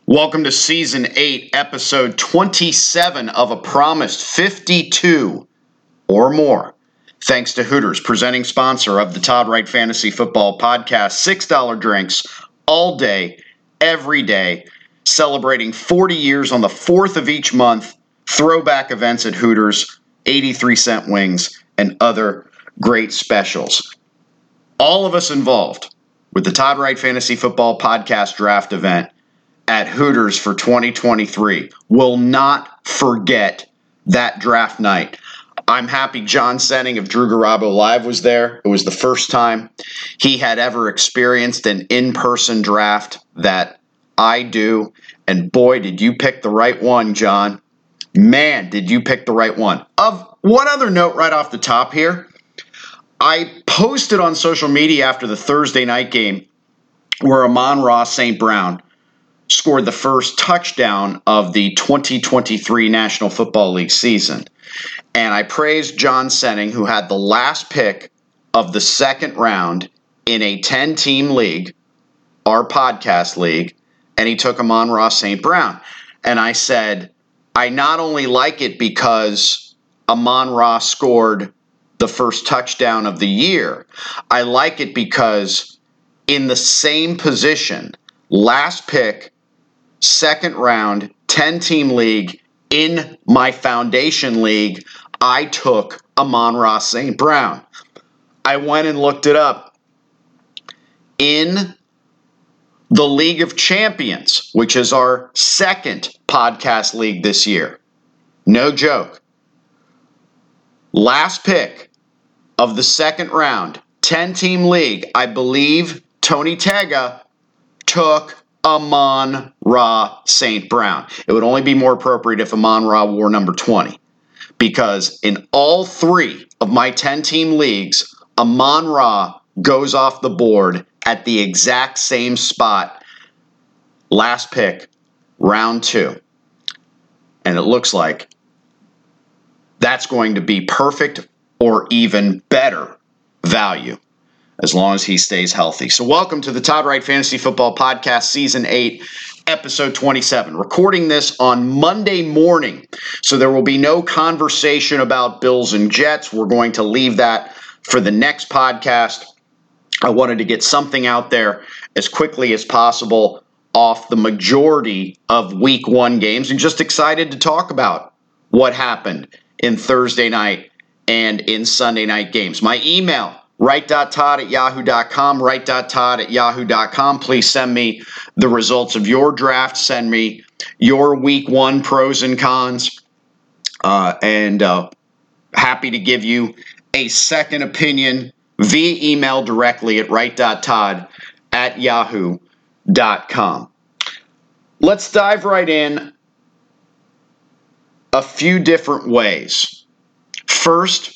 Welcome to Season 8, Episode 27 of a promised 52 or more. Thanks to Hooters, presenting sponsor of the Todd Wright Fantasy Football Podcast. $6 drinks all day, every day, celebrating 40 years on the 4th of each month, throwback events at Hooters, 83-cent wings, and other great specials. All of us involved with the Todd Wright Fantasy Football Podcast draft event at Hooters for 2023 will not forget that draft night. I'm happy John Senning of Drew Garabo Live was there. It was the first time he had ever experienced an in-person draft that I do. And boy, did you pick the right one, John. Man, did you pick the right one. Of one other note right off the top here, I posted on social media after the Thursday night game where Amon-Ra St. Brown scored the first touchdown of the 2023 National Football League season. And I praised John Senning, who had the last pick of the second round in a 10-team league, our podcast league, and he took Amon-Ra St. Brown. And I said, I not only like it because Amon-Ra scored the first touchdown of the year, I like it because in the same position, last pick, second round, 10-team league, in my foundation league, I took Amon-Ra St. Brown. I went and looked it up. In the League of Champions, which is our second podcast league this year, no joke, last pick of the second round, 10-team league, I believe Tony Tega took Amon-Ra St. Brown. It would only be more appropriate if Amon-Ra wore number 20, because in all three of my 10-team leagues, Amon-Ra goes off the board at the exact same spot, last pick, round 2. And it looks like that's going to be perfect or even better value as long as he stays healthy. So welcome to the Todd Wright Fantasy Football Podcast, Season 8, Episode 27. Recording this on Monday morning, so there will be no conversation about Bills and Jets. We're going to leave that for the next podcast. I wanted to get something out there as quickly as possible off the majority of Week 1 games, and just excited to talk about what happened in Thursday night and in Sunday night games. My email, wright.todd@yahoo.com, wright.todd@yahoo.com. Please send me the results of your draft. Send me your Week 1 pros and cons. And happy to give you a second opinion via email directly at wright.todd@yahoo.com. Let's dive right in a few different ways. First,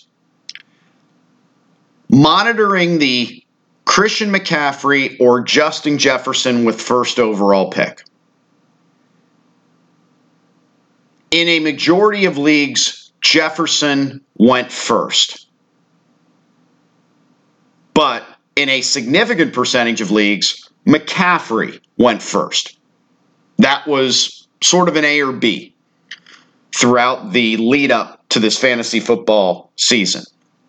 monitoring the Christian McCaffrey or Justin Jefferson with first overall pick. In a majority of leagues, Jefferson went first. But in a significant percentage of leagues, McCaffrey went first. That was sort of an A or B throughout the lead up to this fantasy football season.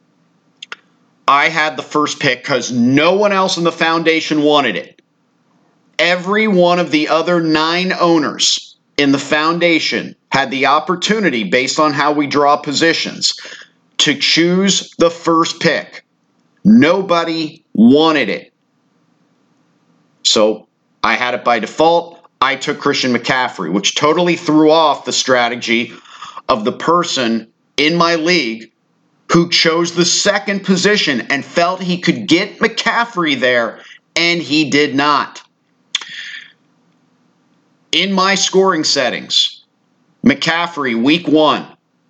I had the first pick because no one else in the foundation wanted it. Every one of the other 9 owners in the foundation had the opportunity, based on how we draw positions, to choose the first pick. Nobody wanted it. So I had it by default. I took Christian McCaffrey, which totally threw off the strategy of the person in my league who chose the second position and felt he could get McCaffrey there, and he did not. In my scoring settings, McCaffrey, Week 1,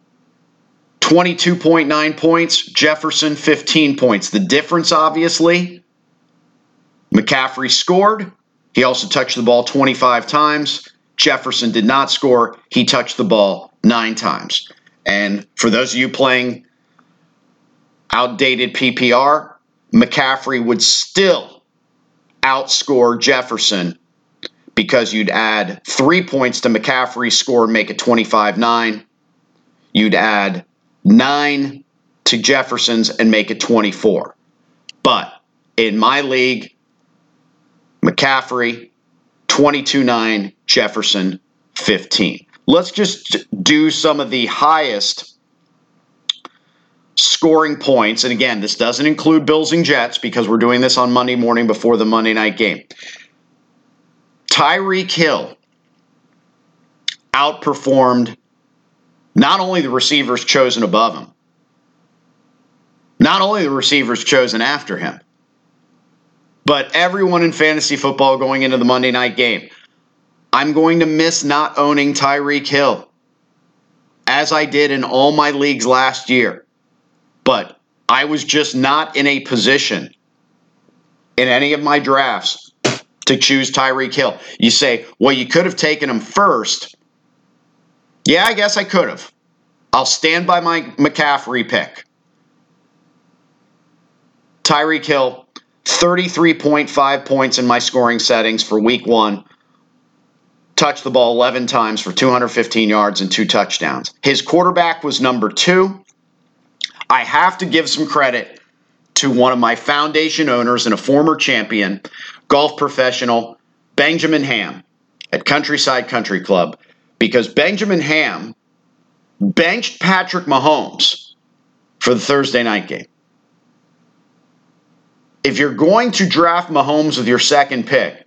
22.9 points, Jefferson, 15 points. The difference, obviously, McCaffrey scored. He also touched the ball 25 times. Jefferson did not score. He touched the ball 9 times. And for those of you playing outdated PPR, McCaffrey would still outscore Jefferson because you'd add 3 points to McCaffrey's score and make it 25-9. You'd add 9 to Jefferson's and make it 24. But in my league, McCaffrey, 22-9, Jefferson, 15. Let's just do some of the highest scoring points. And again, this doesn't include Bills and Jets because we're doing this on Monday morning before the Monday night game. Tyreek Hill outperformed not only the receivers chosen above him, not only the receivers chosen after him, but everyone in fantasy football going into the Monday night game. I'm going to miss not owning Tyreek Hill, as I did in all my leagues last year. But I was just not in a position in any of my drafts to choose Tyreek Hill. You say, well, you could have taken him first. Yeah, I guess I could have. I'll stand by my McCaffrey pick. Tyreek Hill, 33.5 points in my scoring settings for week 1. Touched the ball 11 times for 215 yards and 2 touchdowns. His quarterback was number 2. I have to give some credit to one of my foundation owners and a former champion, golf professional, Benjamin Ham at Countryside Country Club, because Benjamin Ham benched Patrick Mahomes for the Thursday night game. If you're going to draft Mahomes with your second pick,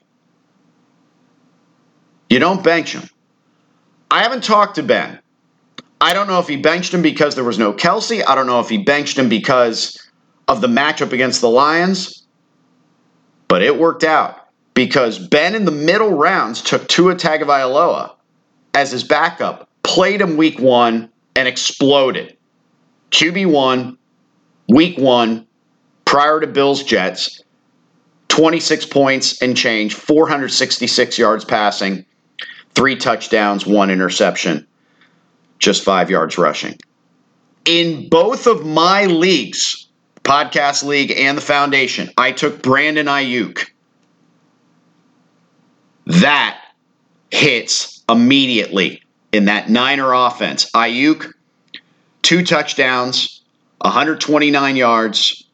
you don't bench him. I haven't talked to Ben. I don't know if he benched him because there was no Kelsey. I don't know if he benched him because of the matchup against the Lions. But it worked out because Ben in the middle rounds took Tua Tagovailoa as his backup, played him week 1, and exploded. QB1, week 1, prior to Bills-Jets, 26 points and change, 466 yards passing, 3 touchdowns, 1 interception, just 5 yards rushing. In both of my leagues, Podcast League and the Foundation, I took Brandon Ayuk. That hits immediately in that Niner offense. Ayuk, 2 touchdowns, 129 yards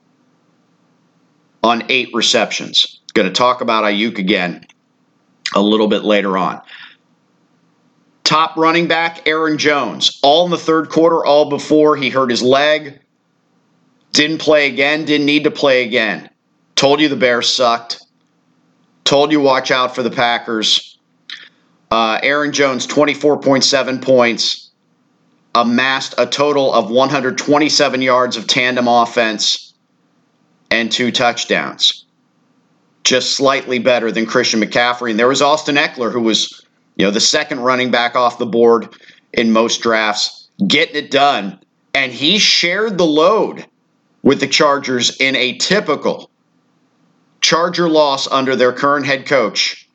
on 8 receptions. Going to talk about Ayuk again a little bit later on. Top running back, Aaron Jones. All in the third quarter, all before he hurt his leg. Didn't play again, didn't need to play again. Told you the Bears sucked. Told you watch out for the Packers. Aaron Jones, 24.7 points. Amassed a total of 127 yards of tandem offense and 2 touchdowns. Just slightly better than Christian McCaffrey. And there was Austin Eckler, who was, the second running back off the board in most drafts, getting it done. And he shared the load with the Chargers in a typical Charger loss under their current head coach.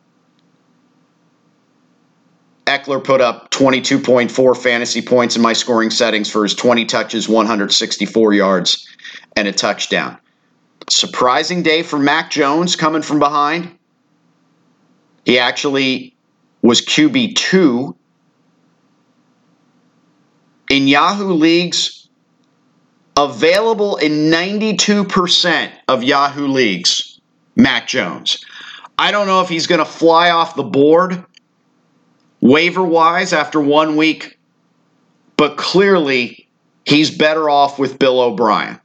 Eckler put up 22.4 fantasy points in my scoring settings for his 20 touches, 164 yards, and a touchdown. Surprising day for Mac Jones coming from behind. He actually was QB2. In Yahoo leagues, available in 92% of Yahoo leagues, Mac Jones. I don't know if he's going to fly off the board waiver-wise after 1 week, but clearly he's better off with Bill O'Brien.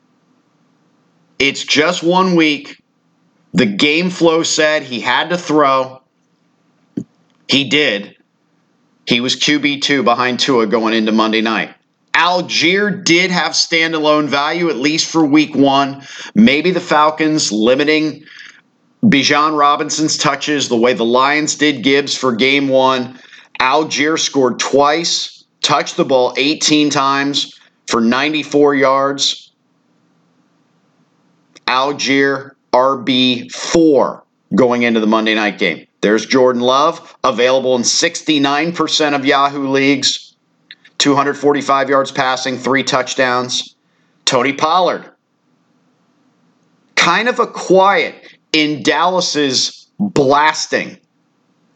It's just 1 week. The game flow said he had to throw. He did. He was QB2 behind Tua going into Monday night. Algier did have standalone value, at least for week 1. Maybe the Falcons limiting Bijan Robinson's touches the way the Lions did Gibbs for game 1. Algier scored twice, touched the ball 18 times for 94 yards. Algier RB4 going into the Monday night game. There's Jordan Love, available in 69% of Yahoo leagues. 245 yards passing, 3 touchdowns. Tony Pollard, kind of a quiet in Dallas's blasting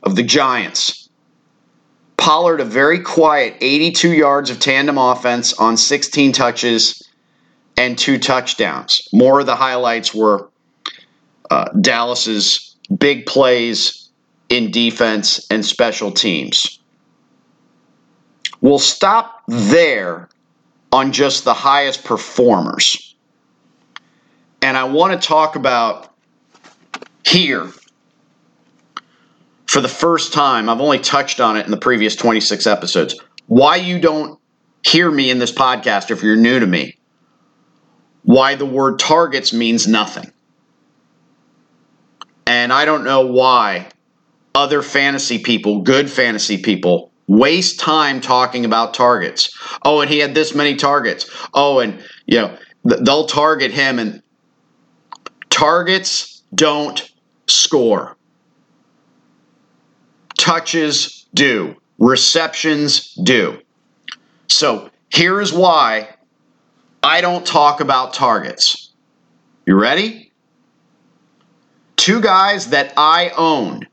of the Giants. Pollard, a very quiet 82 yards of tandem offense on 16 touches and 2 touchdowns. More of the highlights were Dallas's big plays in defense and special teams. We'll stop there on just the highest performers. And I want to talk about here, for the first time, I've only touched on it in the previous 26 episodes, why you don't hear me in this podcast if you're new to me, why the word targets means nothing. And I don't know why other fantasy people, good fantasy people, waste time talking about targets. Oh, and he had this many targets. Oh, and they'll target him, and targets don't score. Touches do. Receptions do. So here is why I don't talk about targets. You ready? 2 guys that I own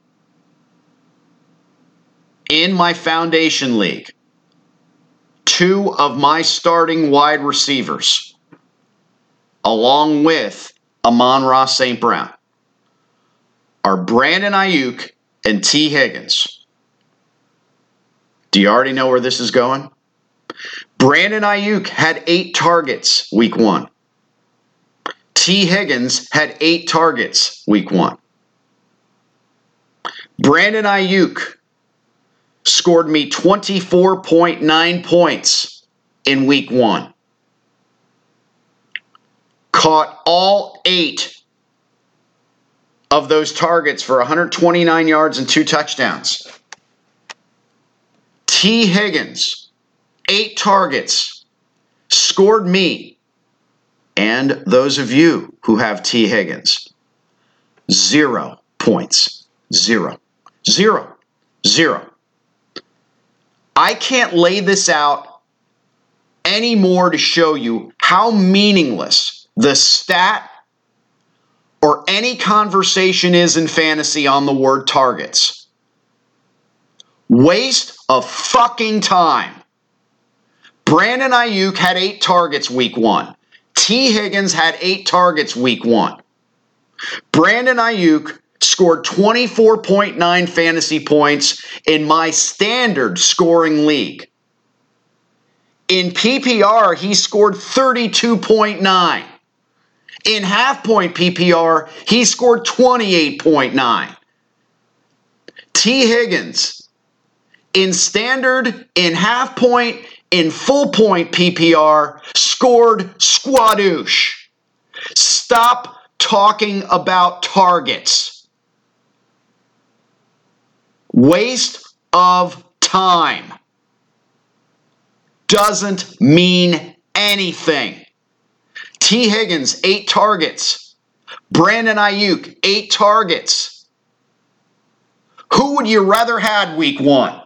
in my foundation league, 2 of my starting wide receivers, along with Amon-Ra St. Brown, are Brandon Aiyuk and T. Higgins. Do you already know where this is going? Brandon Aiyuk had 8 targets week 1. T. Higgins had 8 targets week 1. Brandon Aiyuk scored me 24.9 points in week 1. Caught all 8 of those targets for 129 yards and 2 touchdowns. T. Higgins, 8 targets, scored me, and those of you who have T. Higgins, 0 points. 0. 0. 0. I can't lay this out anymore to show you how meaningless the stat or any conversation is in fantasy on the word targets. Waste of fucking time. Brandon Aiyuk had 8 targets week 1. T. Higgins had 8 targets week 1. Brandon Aiyuk scored 24.9 fantasy points in my standard scoring league. In PPR, he scored 32.9. In half-point PPR, he scored 28.9. T. Higgins, in standard, in half-point, in full-point PPR, scored squadoosh. Stop talking about targets. Waste of time. Doesn't mean anything. T. Higgins, 8 targets. Brandon Aiyuk, 8 targets. Who would you rather had week 1?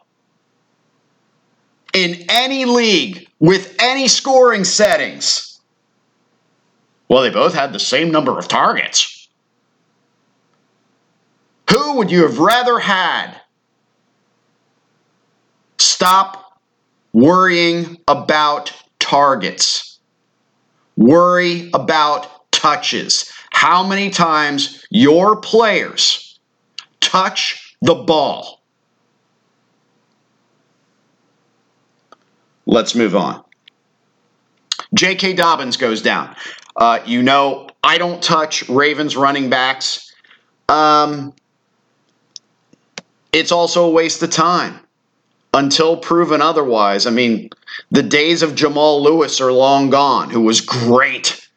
In any league with any scoring settings? Well, they both had the same number of targets. Who would you have rather had? Stop worrying about targets. Worry about touches. How many times your players touch the ball. Let's move on. J.K. Dobbins goes down. I don't touch Ravens running backs. It's also a waste of time until proven otherwise. I mean, the days of Jamal Lewis are long gone, who was great.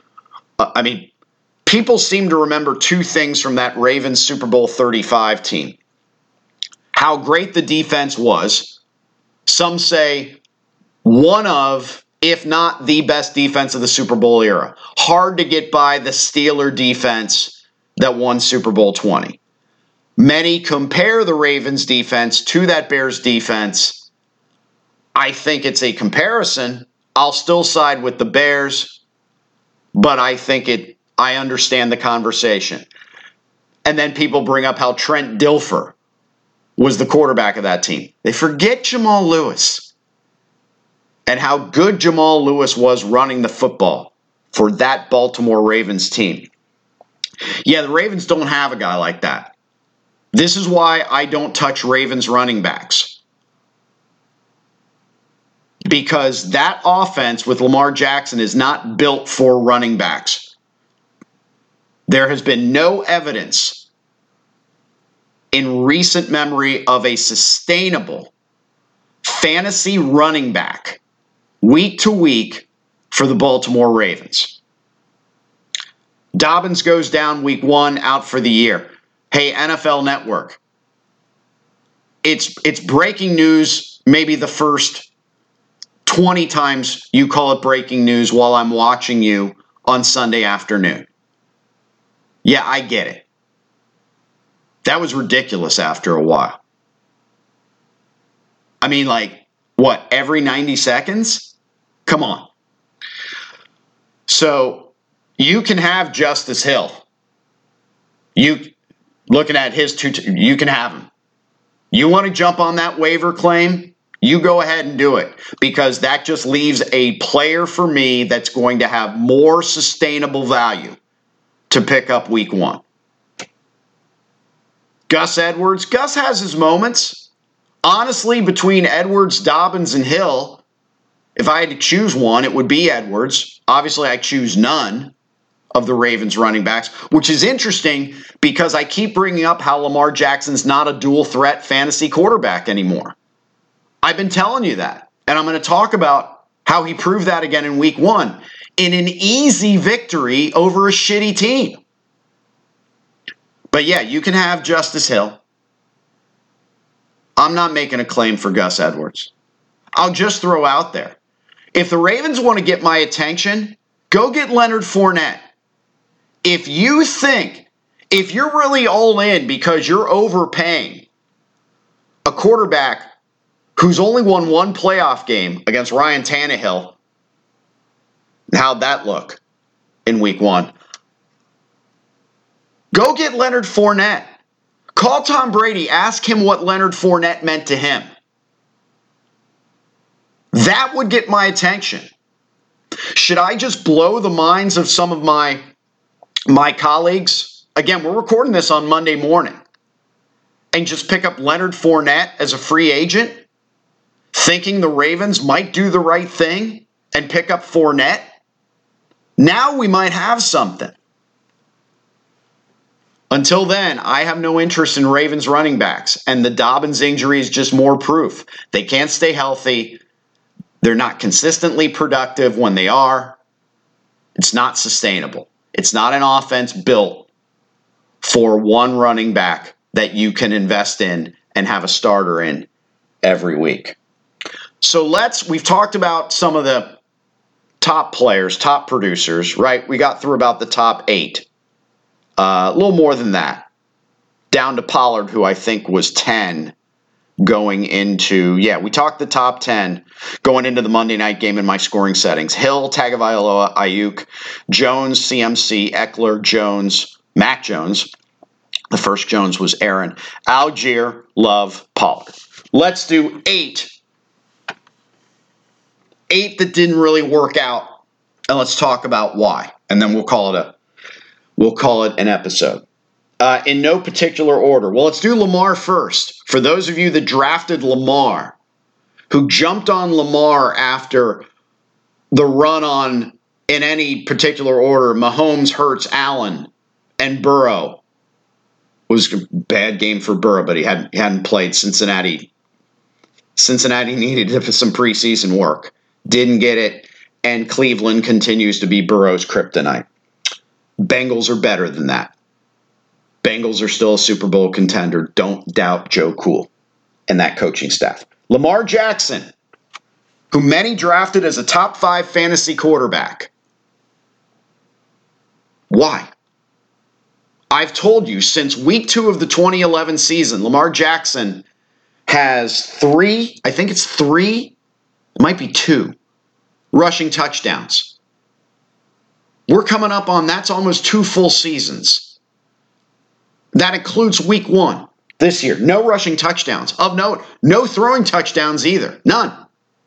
People seem to remember 2 things from that Ravens Super Bowl 35 team. How great the defense was. Some say one of, if not the best defense of the Super Bowl era. Hard to get by the Steeler defense that won Super Bowl 20. Many compare the Ravens defense to that Bears defense. I think it's a comparison. I'll still side with the Bears, but I understand the conversation. And then people bring up how Trent Dilfer was the quarterback of that team. They forget Jamal Lewis and how good Jamal Lewis was running the football for that Baltimore Ravens team. Yeah, the Ravens don't have a guy like that. This is why I don't touch Ravens running backs. Because that offense with Lamar Jackson is not built for running backs. There has been no evidence in recent memory of a sustainable fantasy running back week to week for the Baltimore Ravens. Dobbins goes down week 1, out for the year. Hey, NFL Network. It's breaking news maybe the first 20 times you call it breaking news while I'm watching you on Sunday afternoon. Yeah, I get it. That was ridiculous after a while. I mean, like, what, every 90 seconds? Come on. So, you can have Justice Hill. Looking at his you can have him. You want to jump on that waiver claim? You go ahead and do it, because that just leaves a player for me that's going to have more sustainable value to pick up week 1. Gus Edwards. Gus has his moments. Honestly, between Edwards, Dobbins, and Hill, if I had to choose one, it would be Edwards. Obviously, I choose none of the Ravens running backs, which is interesting because I keep bringing up how Lamar Jackson's not a dual threat fantasy quarterback anymore. I've been telling you that, and I'm going to talk about how he proved that again in week 1 in an easy victory over a shitty team. But yeah, you can have Justice Hill. I'm not making a claim for Gus Edwards. I'll just throw out there, if the Ravens want to get my attention, go get Leonard Fournette. If you're really all in because you're overpaying a quarterback who's only won one playoff game against Ryan Tannehill, how'd that look in week 1? Go get Leonard Fournette. Call Tom Brady. Ask him what Leonard Fournette meant to him. That would get my attention. Should I just blow the minds of some of my colleagues? Again, we're recording this on Monday morning. And just pick up Leonard Fournette as a free agent, thinking the Ravens might do the right thing and pick up Fournette? Now we might have something. Until then, I have no interest in Ravens running backs, and the Dobbins injury is just more proof. They can't stay healthy. They're not consistently productive when they are. It's not sustainable. It's not an offense built for one running back that you can invest in and have a starter in every week. So we've talked about some of the top players, top producers, right? We got through about the top 8. A little more than that. Down to Pollard, who I think was 10 going into, we talked the top 10 going into the Monday night game in my scoring settings. Hill, Tagovailoa, Ayuk, Jones, CMC, Eckler, Jones, Mac Jones. The first Jones was Aaron. Algier, Love, Pollard. Let's do 8. 8 that didn't really work out, and let's talk about why. And then we'll call it an episode. In no particular order. Well, let's do Lamar first. For those of you that drafted Lamar, who jumped on Lamar after the run on, in any particular order, Mahomes, Hurts, Allen, and Burrow. It was a bad game for Burrow, but he hadn't played. Cincinnati needed some preseason work. Didn't get it, and Cleveland continues to be Burrow's kryptonite. Bengals are better than that. Bengals are still a Super Bowl contender. Don't doubt Joe Cool and that coaching staff. Lamar Jackson, who many drafted as a top 5 fantasy quarterback. Why? I've told you since week 2 of the 2011 season, Lamar Jackson has 3, I think it's 3, it might be 2, rushing touchdowns. We're coming up on, that's almost 2 full seasons. That includes week 1. this year. No rushing touchdowns. Of note, no throwing touchdowns either. None.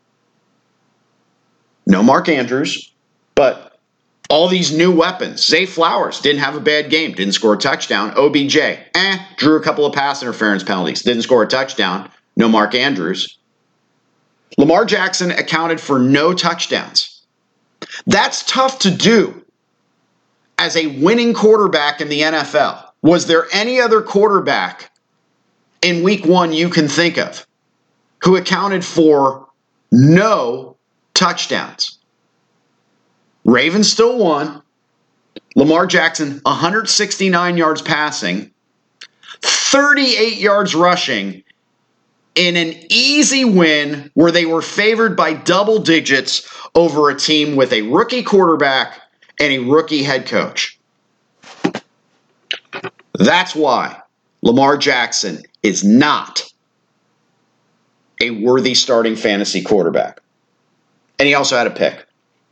No Mark Andrews, but all these new weapons. Zay Flowers didn't have a bad game, didn't score a touchdown. OBJ, drew a couple of pass interference penalties, didn't score a touchdown. No Mark Andrews. Lamar Jackson accounted for no touchdowns. That's tough to do as a winning quarterback in the NFL. Was there any other quarterback in week 1 you can think of who accounted for no touchdowns? Ravens still won. Lamar Jackson, 169 yards passing, 38 yards rushing in an easy win where they were favored by double digits over a team with a rookie quarterback and a rookie head coach. That's why Lamar Jackson is not a worthy starting fantasy quarterback. And he also had a pick.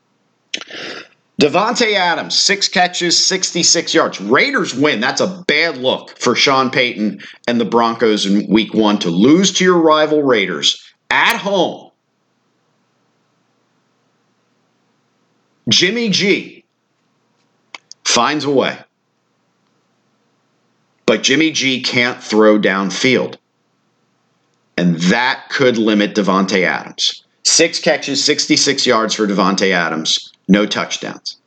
Davante Adams, 6 catches, 66 yards. Raiders win. That's a bad look for Sean Payton and the Broncos in week 1 to lose to your rival Raiders at home. Jimmy G finds a way. But Jimmy G can't throw downfield. And that could limit Davante Adams. 6 catches, 66 yards for Davante Adams. No touchdowns.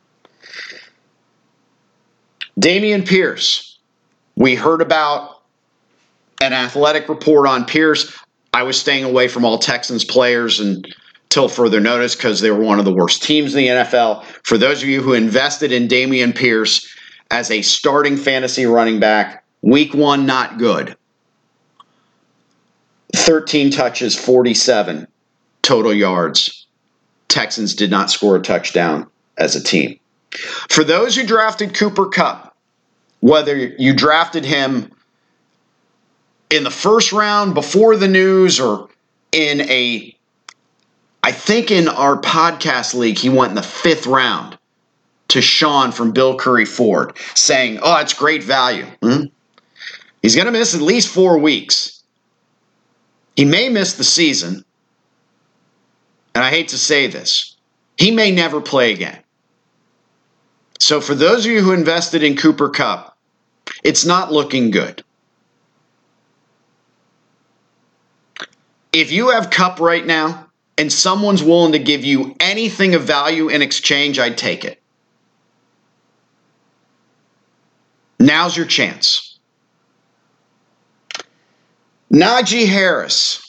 Dameon Pierce. We heard about an athletic report on Pierce. I was staying away from all Texans players until further notice because they were one of the worst teams in the NFL. For those of you who invested in Dameon Pierce as a starting fantasy running back, week 1, not good. 13 touches, 47 total yards. Texans did not score a touchdown as a team. For those who drafted Cooper Kupp, whether you drafted him in the first round before the news or I think in our podcast league, he went in the 5th round to Sean from Bill Curry Ford saying, oh, it's great value. He's going to miss at least 4 weeks. He may miss the season. And I hate to say this, he may never play again. So for those of you who invested in Cooper Kupp, it's not looking good. If you have Kupp right now and someone's willing to give you anything of value in exchange, I'd take it. Now's your chance. Najee Harris.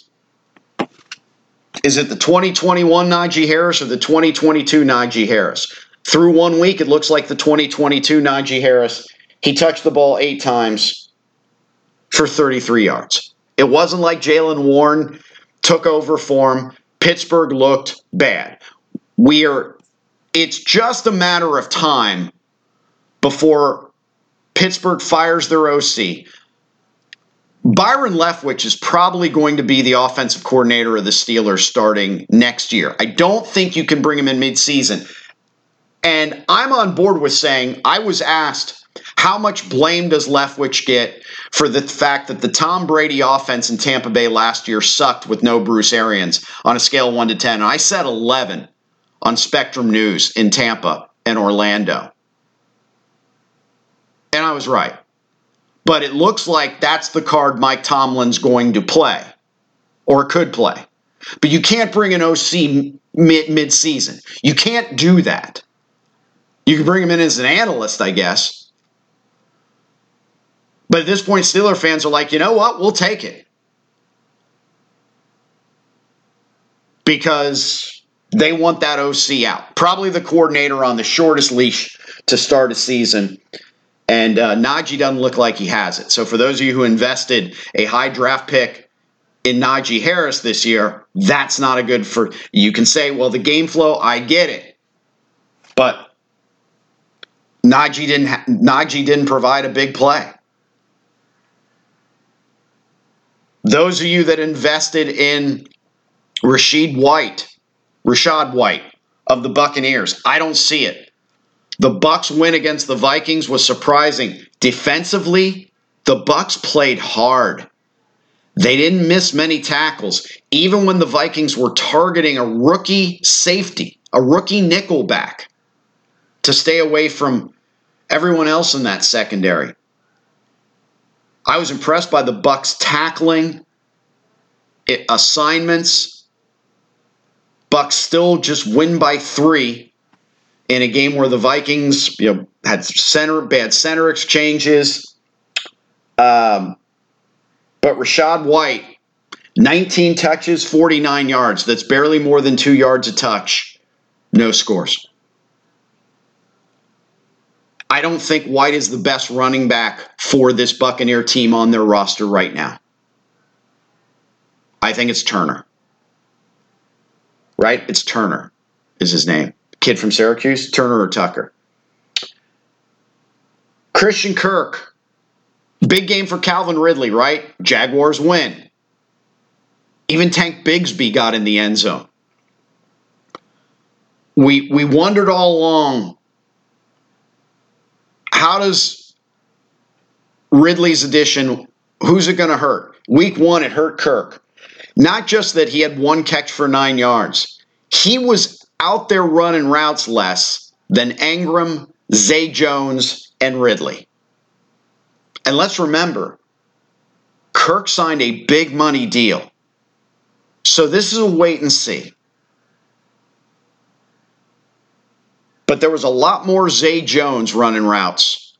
Is it the 2021 Najee Harris or the 2022 Najee Harris? Through 1 week, it looks like the 2022 Najee Harris. He touched the ball 8 times for 33 yards. It wasn't like Jaylen Warren took over for him. Pittsburgh looked bad. It's just a matter of time before Pittsburgh fires their OC. Byron Leftwich is probably going to be the offensive coordinator of the Steelers starting next year. I don't think you can bring him in midseason. And I'm on board with saying, I was asked, how much blame does Leftwich get for the fact that the Tom Brady offense in Tampa Bay last year sucked with no Bruce Arians on a scale of 1 to 10? And I said 11 on Spectrum News in Tampa and Orlando. And I was right. But it looks like that's the card Mike Tomlin's going to play, or could play. But you can't bring an OC mid-season. You can't do that. You can bring him in as an analyst, I guess. But at this point, Steeler fans are like, you know what? We'll take it. Because they want that OC out. Probably the coordinator on the shortest leash to start a season. And Najee doesn't look like he has it. So for those of you who invested a high draft pick in Najee Harris this year, that's not a good for. You can say, well, the game flow, I get it. But Najee didn't provide a big play. Those of you that invested in Rachaad White of the Buccaneers, I don't see it. The Bucs win against the Vikings was surprising. Defensively, The Bucks played hard. They didn't miss many tackles, even when the Vikings were targeting a rookie safety, a rookie nickelback, to stay away from everyone else in that secondary. I was impressed by the Bucks tackling, assignments. Bucks still just win by 3 in a game where the Vikings, had bad center exchanges. But Rachaad White, 19 touches, 49 yards. That's barely more than 2 yards a touch. No scores. I don't think White is the best running back for this Buccaneer team on their roster right now. I think it's Turner. Right? It's Turner is his name. Kid from Syracuse, Turner or Tucker. Christian Kirk. Big game for Calvin Ridley, right? Jaguars win. Even Tank Bigsby got in the end zone. We wondered all along, how does Ridley's addition, who's it going to hurt? Week 1, it hurt Kirk. Not just that he had 1 catch for 9 yards. He was out there running routes less than Engram, Zay Jones, and Ridley. And let's remember, Kirk signed a big money deal. So this is a wait and see. But there was a lot more Zay Jones running routes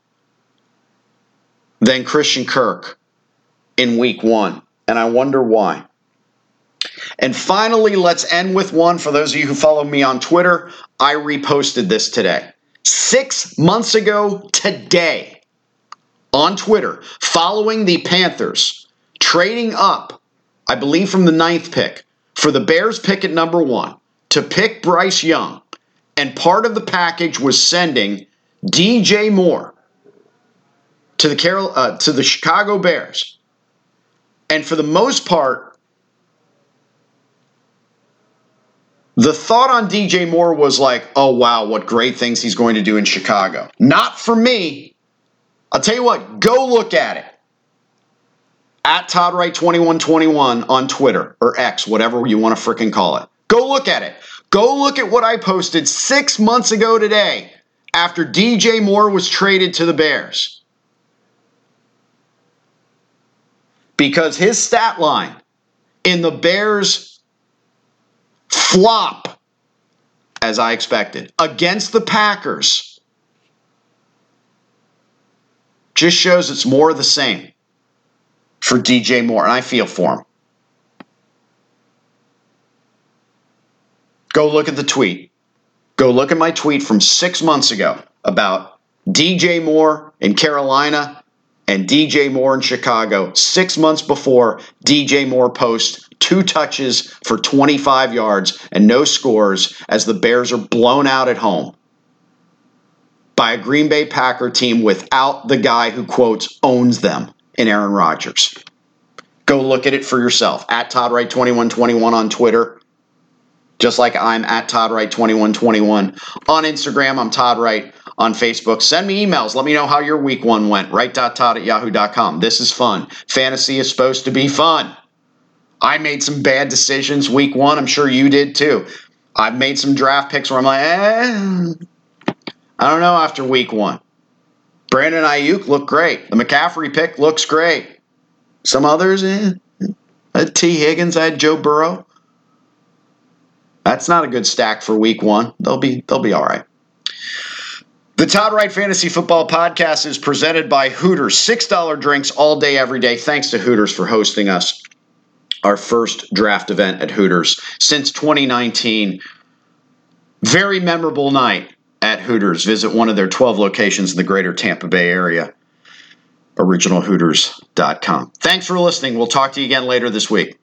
than Christian Kirk in week 1. And I wonder why. And finally, let's end with one. For those of you who follow me on Twitter, I reposted this today. 6 months ago today, on Twitter, following the Panthers trading up, I believe from the 9th pick, for the Bears pick at number 1 to pick Bryce Young. And part of the package was sending DJ Moore to the Chicago Bears. And for the most part, the thought on DJ Moore was like, oh, wow, what great things he's going to do in Chicago. Not for me. I'll tell you what, go look at it. At ToddWright2121 on Twitter, or X, whatever you want to frickin' call it. Go look at it. Go look at what I posted 6 months ago today after DJ Moore was traded to the Bears. Because his stat line in the Bears flop, as I expected, against the Packers just shows it's more of the same for DJ Moore, and I feel for him. Go look at the tweet. Go look at my tweet from 6 months ago about DJ Moore in Carolina and DJ Moore in Chicago. 6 months before DJ Moore posts 2 touches for 25 yards and no scores as the Bears are blown out at home by a Green Bay Packer team without the guy who, quotes, owns them in Aaron Rodgers. Go look at it for yourself. At ToddWright2121 on Twitter. Just like I'm at ToddWright2121 on Instagram. I'm Todd Wright on Facebook. Send me emails. Let me know how your week 1 went. Wright.todd@yahoo.com. This is fun. Fantasy is supposed to be fun. I made some bad decisions week 1. I'm sure you did too. I've made some draft picks where I'm like, I don't know after week 1. Brandon Ayuk looked great. The McCaffrey pick looks great. Some others, I had T. Higgins. I had Joe Burrow. That's not a good stack for week 1. They'll be all right. The Todd Wright Fantasy Football Podcast is presented by Hooters. $6 drinks all day, every day. Thanks to Hooters for hosting us. Our first draft event at Hooters since 2019. Very memorable night at Hooters. Visit one of their 12 locations in the greater Tampa Bay area. OriginalHooters.com. Thanks for listening. We'll talk to you again later this week.